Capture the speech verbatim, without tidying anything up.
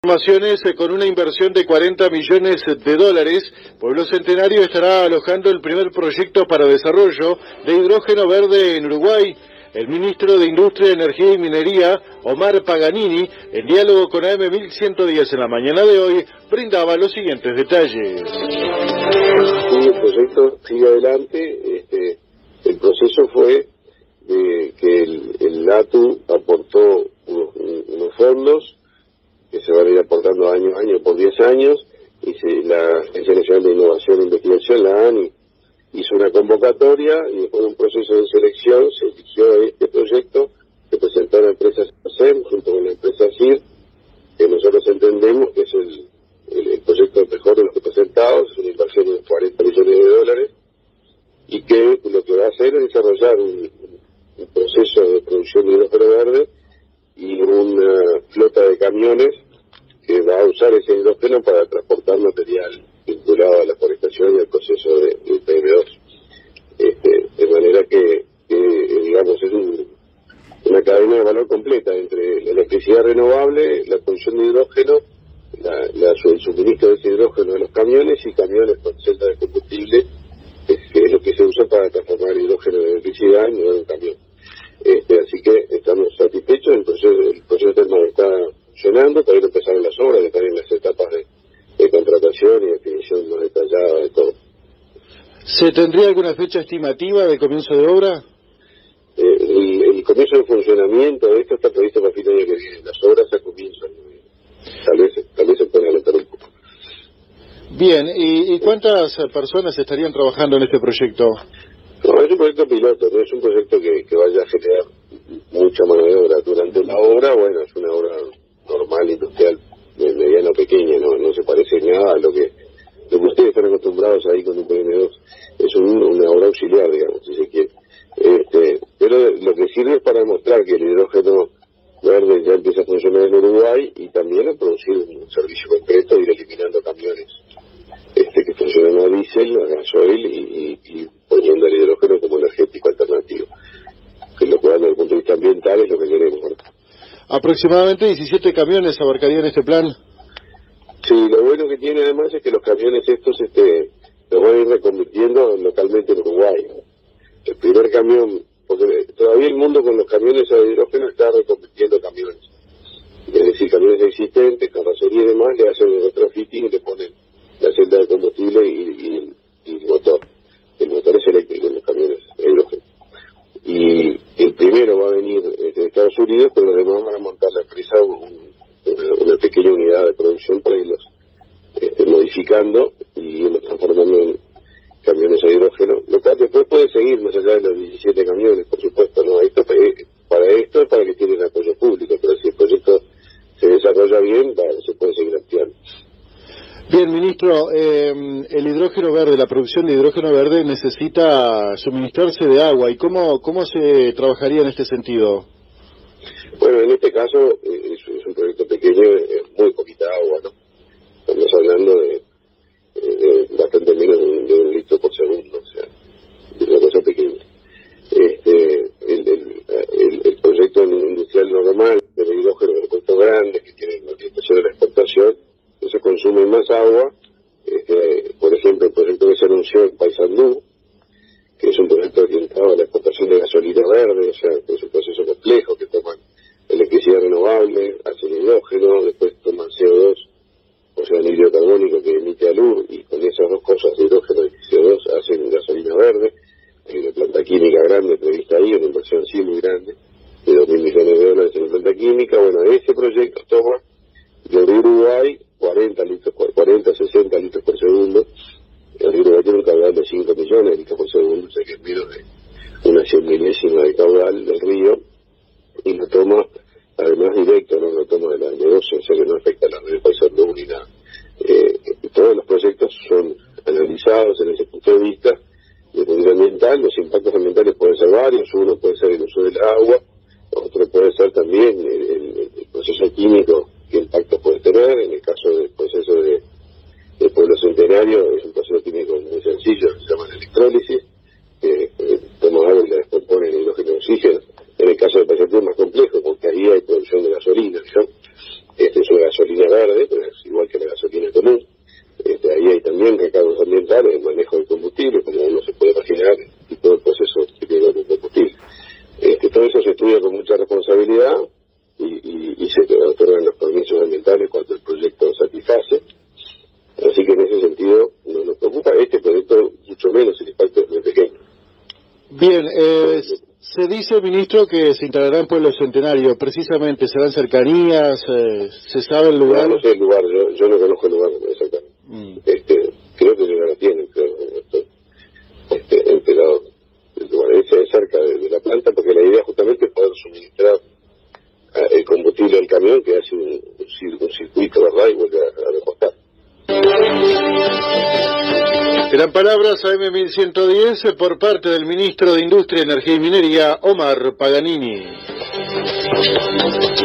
Informaciones con una inversión de cuarenta millones de dólares, Pueblo Centenario estará alojando el primer proyecto para desarrollo de hidrógeno verde en Uruguay. El ministro de Industria, Energía y Minería, Omar Paganini, en diálogo con A M mil ciento diez en la mañana de hoy, brindaba los siguientes detalles. Sí, el proyecto sigue adelante. Este, el proceso fue de que el, el LATU aportó unos, unos fondos que se van a ir aportando año a año por diez años, y se, la Agencia Nacional de Innovación e Investigación, la ANI, hizo una convocatoria y después de un proceso de selección se eligió este proyecto que presentó la empresa SEM junto con la empresa C I R, que nosotros entendemos que es el, el, el proyecto mejor de los que presentados, es una inversión de cuarenta millones de dólares, y que lo que va a hacer es desarrollar un, un proceso de producción de hidrógeno verde y una flota de camiones que va a usar ese hidrógeno para transportar material vinculado a la forestación y al proceso de, de P M dos. Este, de manera que, que digamos, es un, una cadena de valor completa entre la electricidad renovable, la producción de hidrógeno, la, la, el suministro de ese hidrógeno a los camiones y camiones con celda de combustible, que es, que es lo que se usa para transformar el hidrógeno en electricidad en un camión. Este, así que estamos satisfechos. El proceso, el proceso termal está funcionando, todavía no empezaron las obras, están en las etapas de, de contratación y definición más detallada de todo. ¿Se tendría alguna fecha estimativa de comienzo de obra? Eh, el, el comienzo de funcionamiento de esto está previsto para fin de año que viene. Las obras ya comienzan. Tal vez, tal vez se pueden adelantar un poco. Bien, ¿y, y cuántas personas estarían trabajando en este proyecto? No, es un proyecto piloto, no es un proyecto que, que vaya a generar mucha mano de obra. Durante la obra, bueno, es una obra normal, industrial, mediana o pequeña, no no se parece nada a lo que, lo que ustedes están acostumbrados ahí con un P M dos. Es un, una obra auxiliar, digamos, si se quiere. Este, pero lo que sirve es para demostrar que el hidrógeno verde ya empieza a funcionar en Uruguay y también a producir un servicio concreto, ir eliminando camiones este que funcionan a diésel, a gasoil y, y, y poniendo el hidrógeno como energético alternativo, que lo cual desde el punto de vista ambiental es lo que queremos, ¿no? Aproximadamente diecisiete camiones abarcarían este plan. Sí, lo bueno que tiene además es que los camiones estos este los van a ir reconvirtiendo localmente en Uruguay. El primer camión, porque todavía el mundo con los camiones a hidrógeno está reconvirtiendo camiones, es decir, camiones existentes, carrocería y demás, le hacen el retrofitting y le ponen la celda de combustible y, y, y el motor. El motor es eléctrico en los camiones de hidrógeno. Y el primero va a venir de Estados Unidos, pero los demás van a montar la empresa un, una, una pequeña unidad de producción para irlos este, modificando y irlos transformando en camiones a hidrógeno, lo cual después puede seguir más allá de los diecisiete camiones, por supuesto, no, esto para esto es para que tienen apoyo público, pero si el proyecto se desarrolla bien, va, se puede seguir ampliando. Bien, ministro, eh, el hidrógeno verde, la producción de hidrógeno verde necesita suministrarse de agua. ¿Y cómo, cómo se trabajaría en este sentido? Bueno, en este caso eh, es, es un proyecto pequeño, eh, muy poquita agua, ¿no? Estamos hablando de, eh, de bastante menos de un, de un litro por segundo, o sea, es una cosa pequeña. Este, el, el, el, el proyecto industrial normal del hidrógeno, de puestos grandes que tienen la orientación de la exportación, se consume más agua. Este, por ejemplo, el proyecto que se anunció en Paysandú, que es un proyecto orientado a la exportación de gasolina verde, o sea, que es un proceso complejo, que toman electricidad renovable, hacen hidrógeno, después toman C O dos, o sea, anhídrido carbónico que emite alur, y con esas dos cosas, de hidrógeno y C O dos, hacen gasolina verde. Hay una planta química grande prevista ahí, una inversión sí muy grande, de dos mil millones de dólares en la planta química. Bueno, ese proyecto toma de Uruguay cuarenta litros, cuarenta, sesenta litros por segundo. El Uruguay tiene un caudal de cinco millones de litros por segundo, o sea que es menos de una cien milésima de caudal del río, y lo toma además directo, no lo toma de la negocio, o sea que no afecta a la red de Paysandú ni nada. Eh, todos los proyectos son analizados en ese punto de vista, desde el punto de vista ambiental. Los impactos ambientales pueden ser varios, uno puede ser el uso del agua, otro puede ser también el, el, el proceso químico, qué impacto puede tener. En el caso del proceso de, de Pueblo Centenario es un proceso químico muy sencillo, se llama la electrólisis, que eh, toma agua y la descompone en hidrógeno y oxígeno. En el caso del proyecto es más complejo, porque ahí hay producción de gasolina, ¿no? Este es una gasolina verde, Se dice, ministro, que se instalará en Pueblo Centenario. Precisamente, ¿serán cercanías? Eh, ¿Se sabe el lugar? No, no sé el lugar, yo, yo no conozco el lugar exactamente. Mm. Este, creo que ya la tienen, creo, estoy este, enterado del lugar. Ese es cerca de, de la planta, porque la idea justamente es poder suministrar a, el combustible al camión, que hace un, un, un circuito, ¿verdad? Y vuelve a, a repostar. Eran palabras A M mil ciento diez por parte del ministro de Industria, Energía y Minería, Omar Paganini.